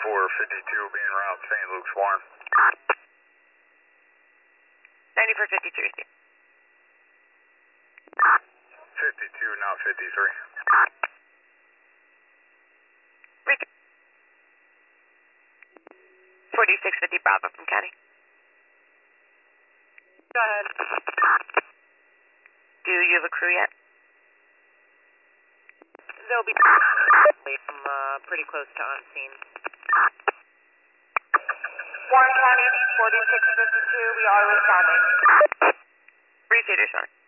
9452 being around St. Luke's Farm. 9452. 52, not 53. 4650 Bravo from County. Go ahead. Do you have a crew yet? They'll be pretty close to on scene. Warren County, 4652, we are responding. 3 Cedar, sorry.